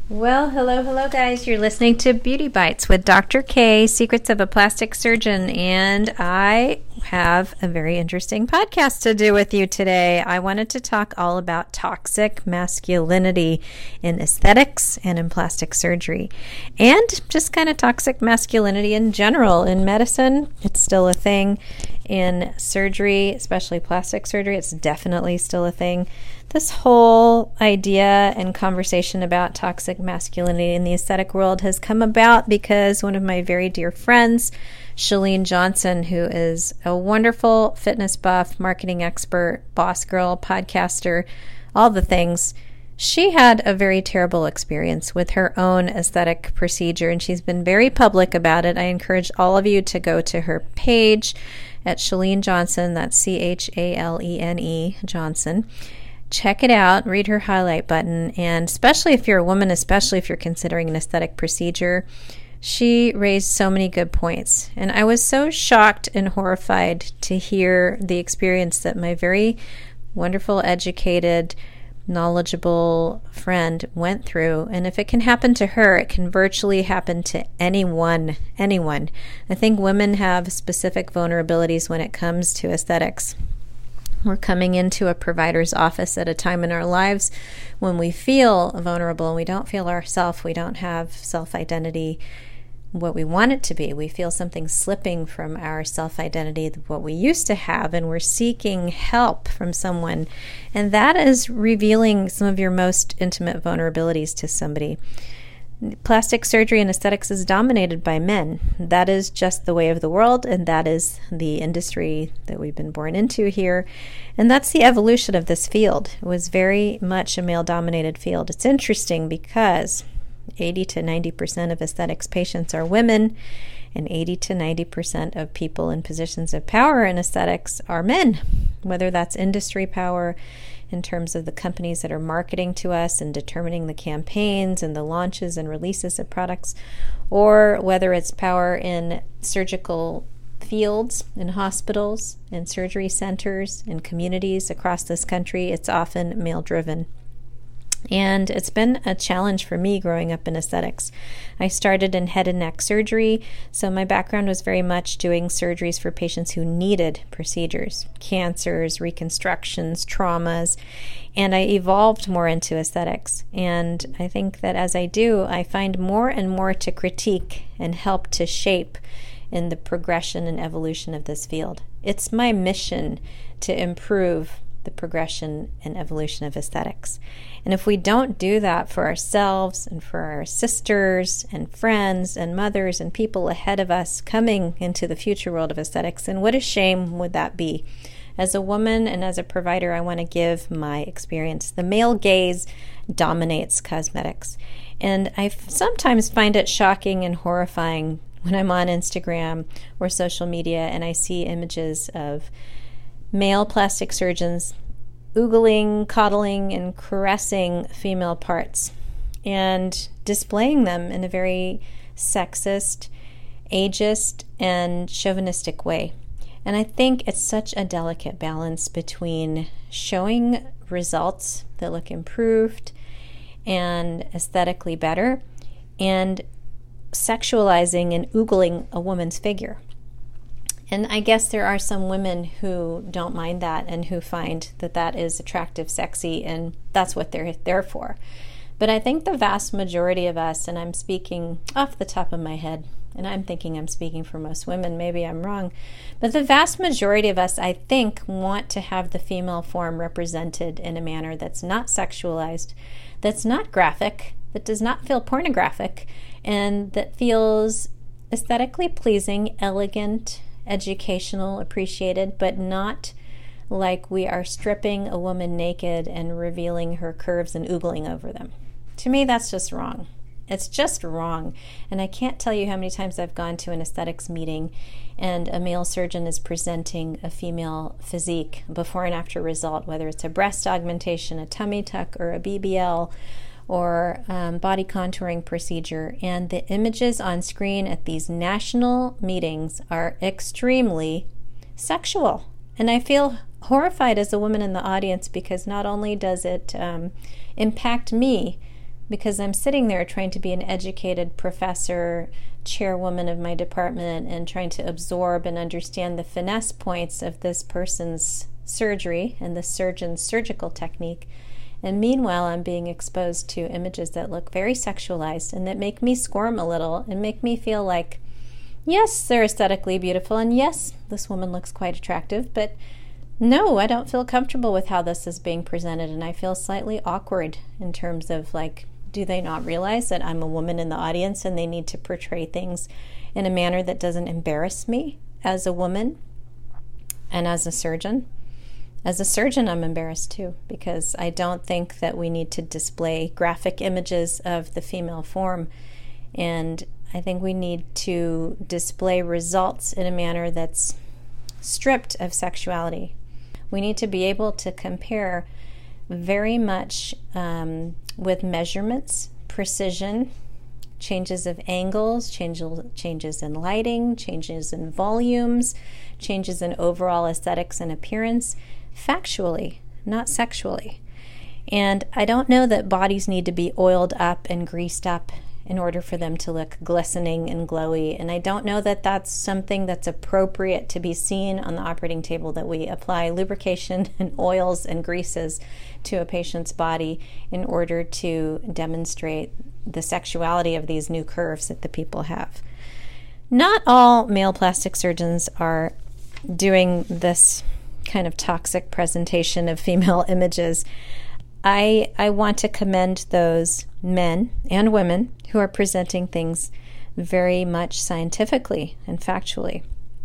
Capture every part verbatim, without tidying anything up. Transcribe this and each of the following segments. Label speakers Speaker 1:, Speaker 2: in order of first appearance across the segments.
Speaker 1: Well, hello, hello, guys. You're listening to Beauty Bites with Doctor K, Secrets of a Plastic Surgeon, and I have a very interesting podcast to do with you today. I wanted to talk all about toxic masculinity in aesthetics and in plastic surgery, and just kind of toxic masculinity in general. In medicine, it's still a thing. In surgery, especially plastic surgery, it's definitely still a thing. This whole idea and conversation about toxic masculinity in the aesthetic world has come about because one of my very dear friends, Chalene Johnson, who is a wonderful fitness buff, marketing expert, boss girl, podcaster, all the things, she had a very terrible experience with her own aesthetic procedure, and she's been very public about it. I encourage all of you to go to her page at Chalene Johnson, that's C H A L E N E Johnson. Check it out, read her highlight button, and especially if you're a woman, especially if you're considering an aesthetic procedure, she raised so many good points. And I was so shocked and horrified to hear the experience that my very wonderful, educated, knowledgeable friend went through. And if it can happen to her, it can virtually happen to anyone, anyone. I think women have specific vulnerabilities when it comes to aesthetics. We're coming into a provider's office at a time in our lives when we feel vulnerable and we don't feel ourself. We don't have self-identity what we want it to be. We feel something slipping from our self-identity, what we used to have, and we're seeking help from someone. And that is revealing some of your most intimate vulnerabilities to somebody. Plastic surgery and aesthetics is dominated by men. That is just the way of the world, and that is the industry that we've been born into here. And that's the evolution of this field. It was very much a male-dominated field. It's interesting because eighty to ninety percent of aesthetics patients are women, and eighty to ninety percent of people in positions of power in aesthetics are men, whether that's industry power in terms of the companies that are marketing to us and determining the campaigns and the launches and releases of products, or whether it's power in surgical fields, in hospitals, in surgery centers, in communities across this country. It's often male-driven. And it's been a challenge for me growing up in aesthetics. I started in head and neck surgery, so my background was very much doing surgeries for patients who needed procedures, cancers, reconstructions, traumas, and I evolved more into aesthetics. And I think that as I do, I find more and more to critique and help to shape in the progression and evolution of this field. It's my mission to improve the progression and evolution of aesthetics. And if we don't do that for ourselves and for our sisters and friends and mothers and people ahead of us coming into the future world of aesthetics, then what a shame would that be? As a woman and as a provider, I want to give my experience. The male gaze dominates cosmetics. And I sometimes find it shocking and horrifying when I'm on Instagram or social media and I see images of male plastic surgeons oogling, coddling, and caressing female parts and displaying them in a very sexist, ageist, and chauvinistic way. And I think it's such a delicate balance between showing results that look improved and aesthetically better and sexualizing and oogling a woman's figure. And I guess there are some women who don't mind that and who find that that is attractive, sexy, and that's what they're there for. But I think the vast majority of us, and I'm speaking off the top of my head, and I'm thinking I'm speaking for most women, maybe I'm wrong, but the vast majority of us, I think, want to have the female form represented in a manner that's not sexualized, that's not graphic, that does not feel pornographic, and that feels aesthetically pleasing, elegant, educational, appreciated, but not like we are stripping a woman naked and revealing her curves and oogling over them. To me, that's just wrong. It's just wrong. And I can't tell you how many times I've gone to an aesthetics meeting and a male surgeon is presenting a female physique, before and after result, whether it's a breast augmentation, a tummy tuck, or a B B L, or um, body contouring procedure. And the images on screen at these national meetings are extremely sexual. And I feel horrified as a woman in the audience because not only does it um, impact me because I'm sitting there trying to be an educated professor, chairwoman of my department, and trying to absorb and understand the finesse points of this person's surgery and the surgeon's surgical technique. And meanwhile, I'm being exposed to images that look very sexualized and that make me squirm a little and make me feel like, yes, they're aesthetically beautiful, and yes, this woman looks quite attractive, but no, I don't feel comfortable with how this is being presented, and I feel slightly awkward in terms of, like, do they not realize that I'm a woman in the audience and they need to portray things in a manner that doesn't embarrass me as a woman and as a surgeon? As a surgeon, I'm embarrassed too, because I don't think that we need to display graphic images of the female form, and I think we need to display results in a manner that's stripped of sexuality. We need to be able to compare very much um, with measurements, precision, changes of angles, changes, changes in lighting, changes in volumes, changes in overall aesthetics and appearance, factually, not sexually. And I don't know that bodies need to be oiled up and greased up in order for them to look glistening and glowy. And I don't know that that's something that's appropriate to be seen on the operating table, that we apply lubrication and oils and greases to a patient's body in order to demonstrate the sexuality of these new curves that the people have. Not all male plastic surgeons are doing this kind of toxic presentation of female images. I, I want to commend those men and women who are presenting things very much scientifically and factually.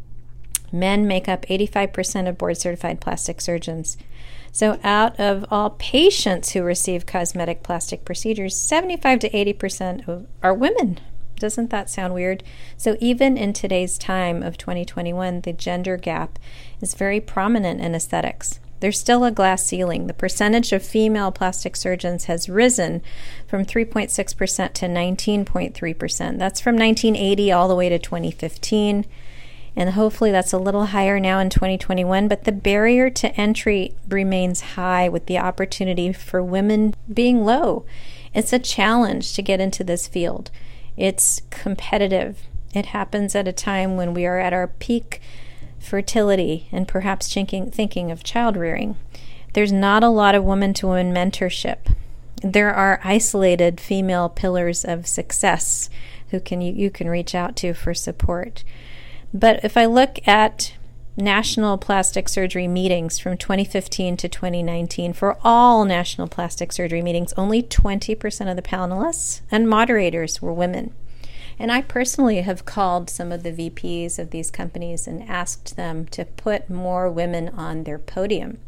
Speaker 1: Men make up eighty-five percent of board-certified plastic surgeons. So out of all patients who receive cosmetic plastic procedures, seventy-five to eighty percent are women. Doesn't that sound weird? So even in today's time of twenty twenty-one, the gender gap is very prominent in aesthetics. There's still a glass ceiling. The percentage of female plastic surgeons has risen from three point six percent to nineteen point three percent. That's from nineteen eighty all the way to twenty fifteen. And hopefully that's a little higher now in twenty twenty-one. But the barrier to entry remains high, with the opportunity for women being low. It's a challenge to get into this field. It's competitive. It happens at a time when we are at our peak fertility and perhaps thinking, thinking of child rearing. There's not a lot of woman-to-woman mentorship. There are isolated female pillars of success who can you, you can reach out to for support. But if I look at national plastic surgery meetings from twenty fifteen to twenty nineteen, for all national plastic surgery meetings, only twenty percent of the panelists and moderators were women. And I personally have called some of the V Ps of these companies and asked them to put more women on their podium.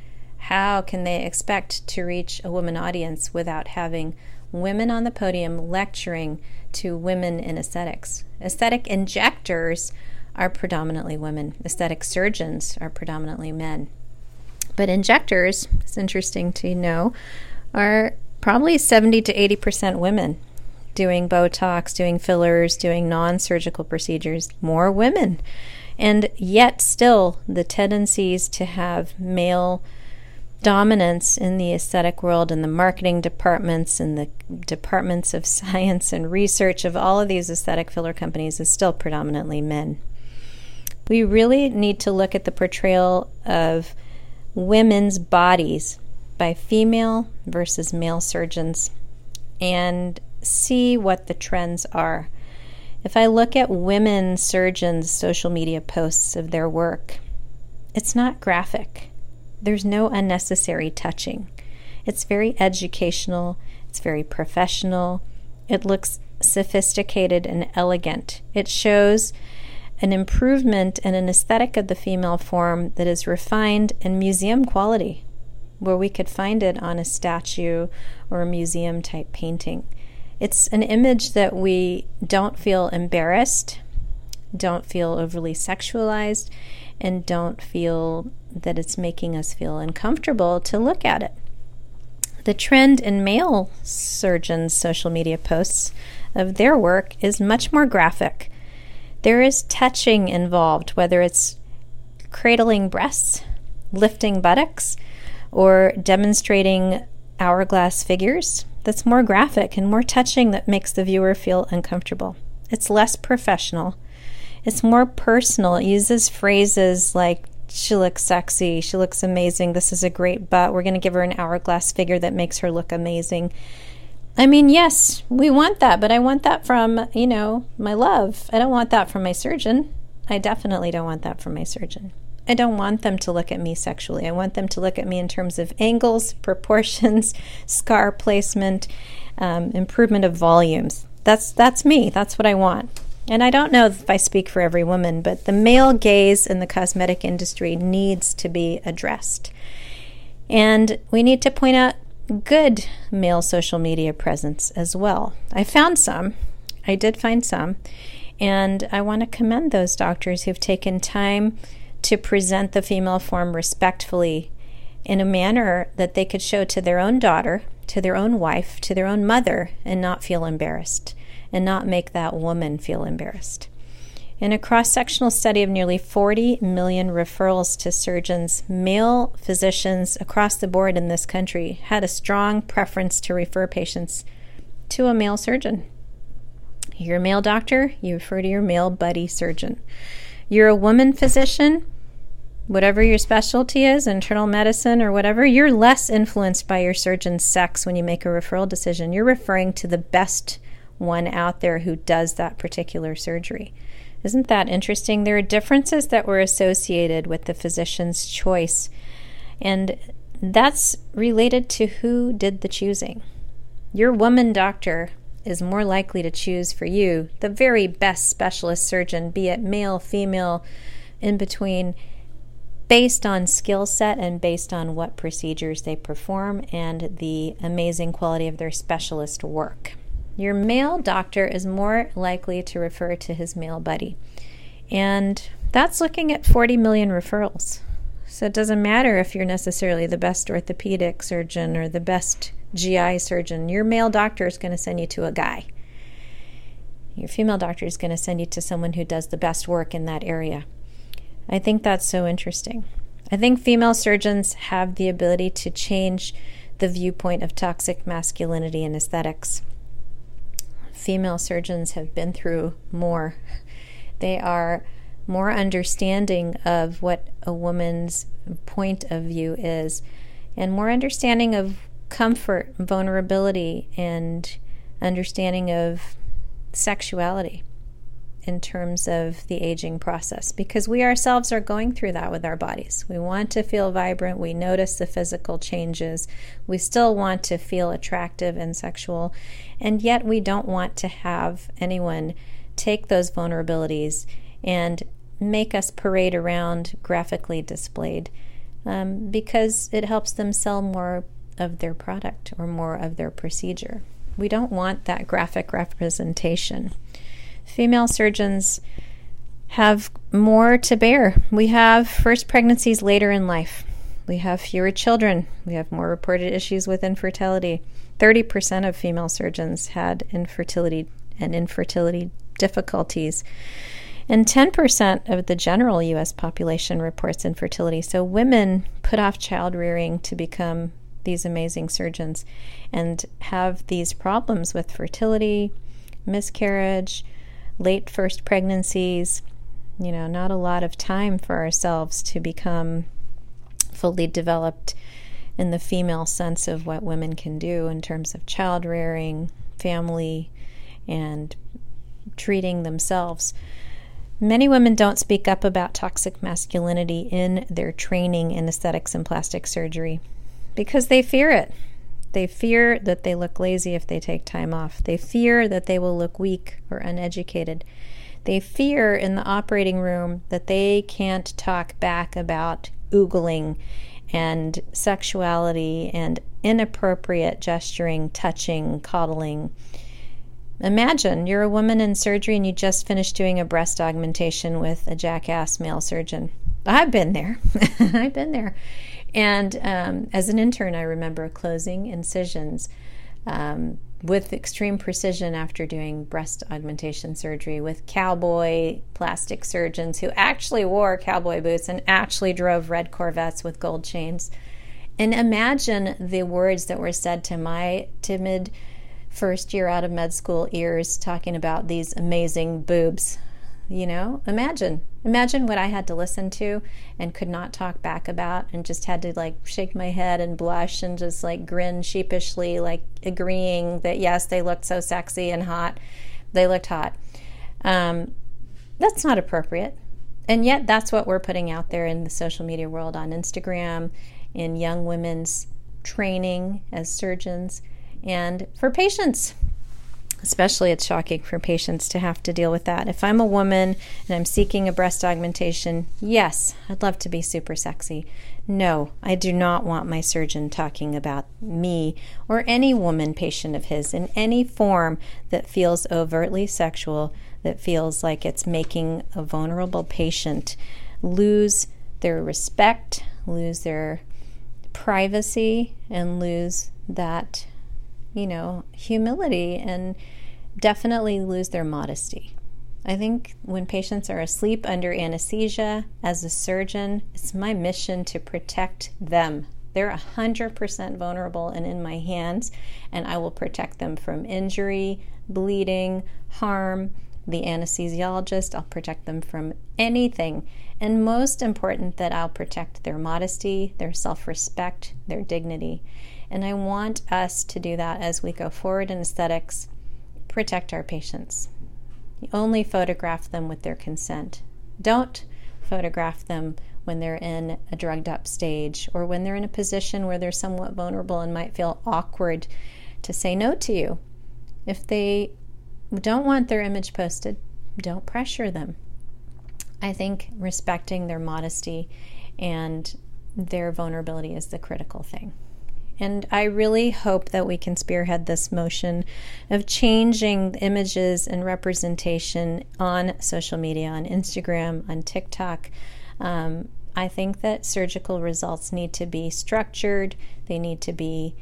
Speaker 1: How can they expect to reach a woman audience without having women on the podium lecturing to women in aesthetics? Aesthetic injectors are predominantly women. Aesthetic surgeons are predominantly men. But injectors, it's interesting to know, are probably seventy to eighty percent women. Doing Botox, doing fillers, doing non-surgical procedures, more women. And yet still the tendencies to have male dominance in the aesthetic world, in the marketing departments, in the departments of science and research of all of these aesthetic filler companies is still predominantly men. We really need to look at the portrayal of women's bodies by female versus male surgeons and see what the trends are. If I look at women surgeons' social media posts of their work, it's not graphic. There's no unnecessary touching. It's very educational. It's very professional. It looks sophisticated and elegant. It shows an improvement in an aesthetic of the female form that is refined and museum quality, where we could find it on a statue or a museum type painting. It's an image that we don't feel embarrassed, don't feel overly sexualized, and don't feel that it's making us feel uncomfortable to look at it. The trend in male surgeons' social media posts of their work is much more graphic. There is touching involved, whether it's cradling breasts, lifting buttocks, or demonstrating hourglass figures. that's more graphic and more touching, that makes the viewer feel uncomfortable. It's less professional. It's more personal. It uses phrases like, she looks sexy, she looks amazing, this is a great butt, we're going to give her an hourglass figure that makes her look amazing. I mean, yes, we want that, but I want that from, you know, my love. I don't want that from my surgeon. I definitely don't want that from my surgeon. I don't want them to look at me sexually. I want them to look at me in terms of angles, proportions, scar placement, um, improvement of volumes. That's that's me. That's what I want. And I don't know if I speak for every woman, but the male gaze in the cosmetic industry needs to be addressed. And we need to point out good male social media presence as well. I found some. I did find some. And I want to commend those doctors who've taken time to present the female form respectfully in a manner that they could show to their own daughter, to their own wife, to their own mother, and not feel embarrassed, and not make that woman feel embarrassed. In a cross-sectional study of nearly forty million referrals to surgeons, male physicians across the board in this country had a strong preference to refer patients to a male surgeon. You're a male doctor, you refer to your male buddy surgeon. You're a woman physician, whatever your specialty is, internal medicine or whatever, you're less influenced by your surgeon's sex when you make a referral decision. You're referring to the best one out there who does that particular surgery. Isn't that interesting? There are differences that were associated with the physician's choice, and that's related to who did the choosing. Your woman doctor is more likely to choose for you the very best specialist surgeon, be it male, female, in between, based on skill set and based on what procedures they perform and the amazing quality of their specialist work. Your male doctor is more likely to refer to his male buddy. And that's looking at forty million referrals. So it doesn't matter if you're necessarily the best orthopedic surgeon or the best G I surgeon. Your male doctor is going to send you to a guy. Your female doctor is going to send you to someone who does the best work in that area. I think that's so interesting. I think female surgeons have the ability to change the viewpoint of toxic masculinity and aesthetics. Female surgeons have been through more. They are more understanding of what a woman's point of view is, and more understanding of comfort, vulnerability, and understanding of sexuality in terms of the aging process, because we ourselves are going through that with our bodies. We want to feel vibrant. We notice the physical changes. We still want to feel attractive and sexual, and yet we don't want to have anyone take those vulnerabilities and make us parade around graphically displayed, um, because it helps them sell more of their product or more of their procedure. We don't want that graphic representation. Female surgeons have more to bear. We have first pregnancies later in life. We have fewer children. We have more reported issues with infertility. thirty percent of female surgeons had infertility and infertility difficulties. And ten percent of the general U S population reports infertility. So women put off child rearing to become these amazing surgeons and have these problems with fertility, miscarriage, late first pregnancies, you know, not a lot of time for ourselves to become fully developed in the female sense of what women can do in terms of child rearing, family, and treating themselves. Many women don't speak up about toxic masculinity in their training in aesthetics and plastic surgery because they fear it. They fear that they look lazy if they take time off. They fear that they will look weak or uneducated. They fear in the operating room that they can't talk back about oogling and sexuality and inappropriate gesturing, touching, coddling. Imagine you're a woman in surgery and you just finished doing a breast augmentation with a jackass male surgeon. I've been there. I've been there. And um, as an intern, I remember closing incisions um, with extreme precision after doing breast augmentation surgery with cowboy plastic surgeons who actually wore cowboy boots and actually drove red Corvettes with gold chains. And imagine the words that were said to my timid first year out of med school ears talking about these amazing boobs. You know, imagine, imagine what I had to listen to and could not talk back about, and just had to like shake my head and blush and just like grin sheepishly, like agreeing that yes, they looked so sexy and hot. They looked hot. Um, that's not appropriate. And yet that's what we're putting out there in the social media world, on Instagram, in young women's training as surgeons, and for patients. Especially, it's shocking for patients to have to deal with that. If I'm a woman and I'm seeking a breast augmentation, yes, I'd love to be super sexy. No, I do not want my surgeon talking about me or any woman patient of his in any form that feels overtly sexual, that feels like it's making a vulnerable patient lose their respect, lose their privacy, and lose that, you know, humility, and definitely lose their modesty. I think when patients are asleep under anesthesia, as a surgeon, it's my mission to protect them. They're one hundred percent vulnerable and in my hands, and I will protect them from injury, bleeding, harm. The anesthesiologist, I'll protect them from anything. And most important, that I'll protect their modesty, their self-respect, their dignity. And I want us to do that as we go forward in aesthetics. Protect our patients. You only photograph them with their consent. Don't photograph them when they're in a drugged up stage, or when they're in a position where they're somewhat vulnerable and might feel awkward to say no to you. If they don't want their image posted, don't pressure them. I think respecting their modesty and their vulnerability is the critical thing. And I really hope that we can spearhead this motion of changing images and representation on social media, on Instagram, on TikTok. Um, I think that surgical results need to be structured. They need to be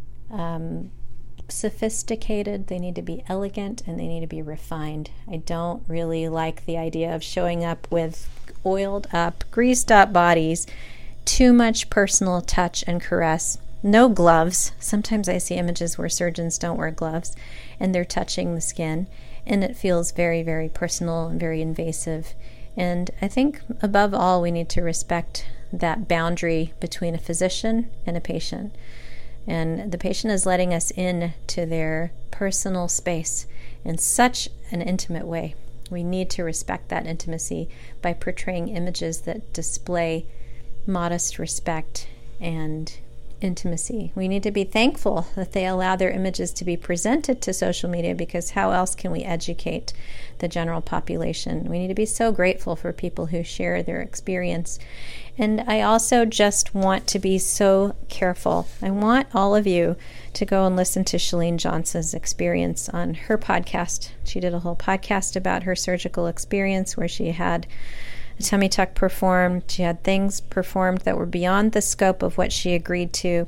Speaker 1: um, sophisticated. They need to be elegant, and they need to be refined. I don't really like the idea of showing up with oiled up, greased up bodies, too much personal touch and caress. No gloves. Sometimes I see images where surgeons don't wear gloves and they're touching the skin, and it feels very, very personal and very invasive. And I think above all, we need to respect that boundary between a physician and a patient. And the patient is letting us in to their personal space in such an intimate way. We need to respect that intimacy by portraying images that display modest respect and intimacy. We need to be thankful that they allow their images to be presented to social media, because how else can we educate the general population? We need to be so grateful for people who share their experience. And I also just want to be so careful. I want all of you to go and listen to Chalene Johnson's experience on her podcast. She did a whole podcast about her surgical experience where she had a tummy tuck performed. She had things performed that were beyond the scope of what she agreed to.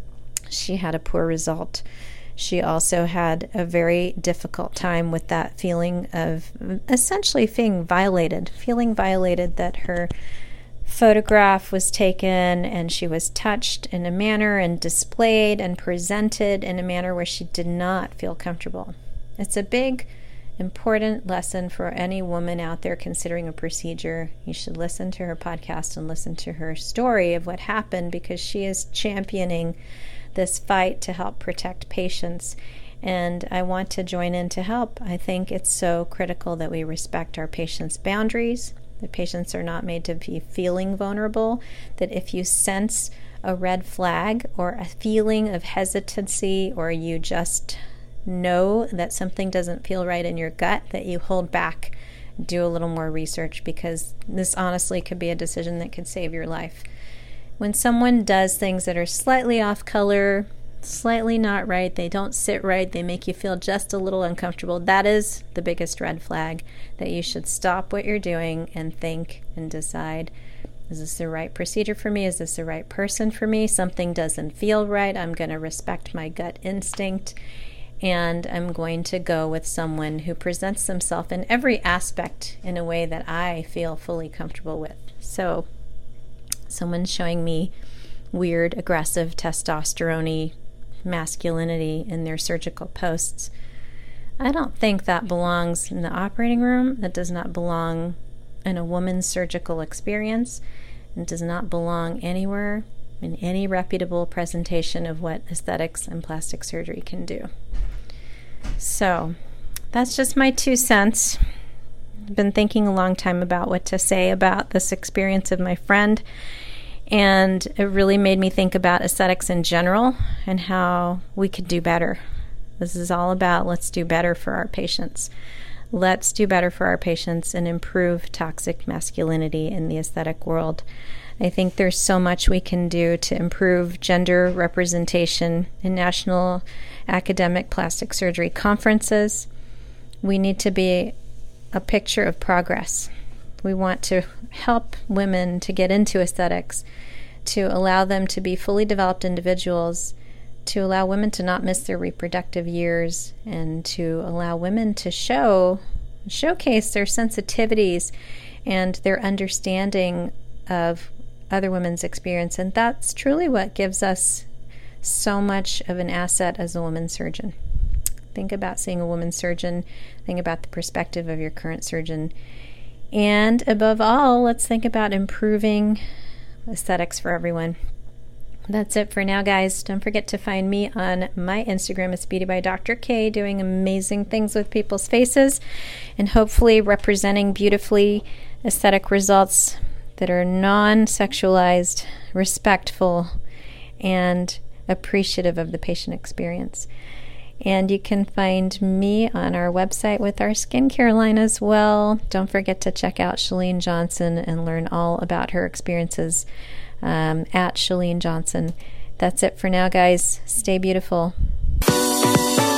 Speaker 1: She had a poor result. She also had a very difficult time with that feeling of essentially being violated, feeling violated that her photograph was taken and she was touched in a manner and displayed and presented in a manner where she did not feel comfortable. It's a big, important lesson for any woman out there considering a procedure. You should listen to her podcast and listen to her story of what happened, because she is championing this fight to help protect patients. And I want to join in to help. I think it's so critical that we respect our patients' boundaries. The patients are not made to be feeling vulnerable, that if you sense a red flag or a feeling of hesitancy, or you just know that something doesn't feel right in your gut, that you hold back, do a little more research, because this honestly could be a decision that could save your life. When someone does things that are slightly off color, slightly not right, they don't sit right, they make you feel just a little uncomfortable, that is the biggest red flag, that you should stop what you're doing and think and decide, is this the right procedure for me? Is this the right person for me? Something doesn't feel right. I'm going to respect my gut instinct, and I'm going to go with someone who presents themselves in every aspect in a way that I feel fully comfortable with. So someone's showing me weird, aggressive, testosterone-y masculinity in their surgical posts. I don't think that belongs in the operating room. That does not belong in a woman's surgical experience. It does not belong anywhere in any reputable presentation of what aesthetics and plastic surgery can do. So that's just my two cents. I've been thinking a long time about what to say about this experience of my friend, and it really made me think about aesthetics in general and how we could do better. This is all about let's do better for our patients. Let's do better for our patients and improve toxic masculinity in the aesthetic world. I think there's so much we can do to improve gender representation in national academic plastic surgery conferences. We need to be a picture of progress. We want to help women to get into aesthetics, to allow them to be fully developed individuals, to allow women to not miss their reproductive years, and to allow women to show, showcase their sensitivities and their understanding of other women's experience. And that's truly what gives us so much of an asset as a woman surgeon. Think about seeing a woman surgeon. Think about the perspective of your current surgeon. And above all, let's think about improving aesthetics for everyone. That's it for now, guys. Don't forget to find me on my Instagram. It's Beauty by Doctor K, doing amazing things with people's faces and hopefully representing beautifully aesthetic results that are non-sexualized, respectful, and appreciative of the patient experience. And you can find me on our website with our skincare line as well. Don't forget to check out Chalene Johnson and learn all about her experiences um, at Chalene Johnson. That's it for now, guys. Stay beautiful.